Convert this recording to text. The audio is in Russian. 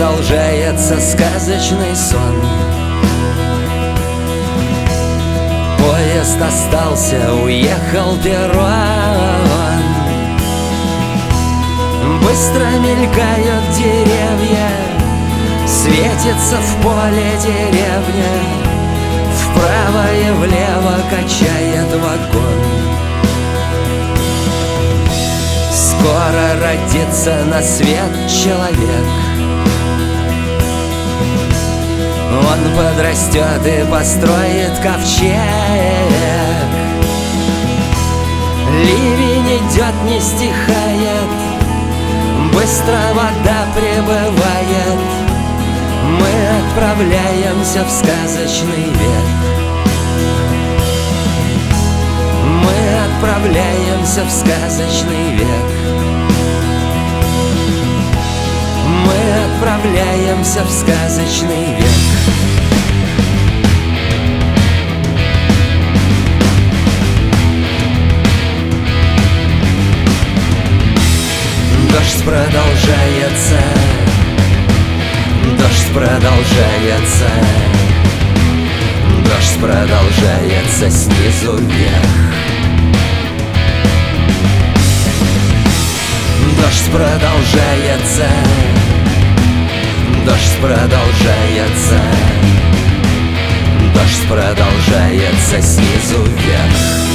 продолжается сказочный сон. Поезд остался, уехал перрон. Быстро мелькают деревья, светится в поле деревня. Вправо и влево качает вагон. Скоро родится на свет человек. Он подрастет и построит ковчег. Ливень идет, не стихает, быстро вода прибывает. Мы отправляемся в сказочный век. Мы отправляемся в сказочный век. Мы отправляемся в сказочный век. Дождь продолжается, дождь продолжается, дождь продолжается снизу вверх. Дождь продолжается, дождь продолжается, дождь продолжается снизу вверх.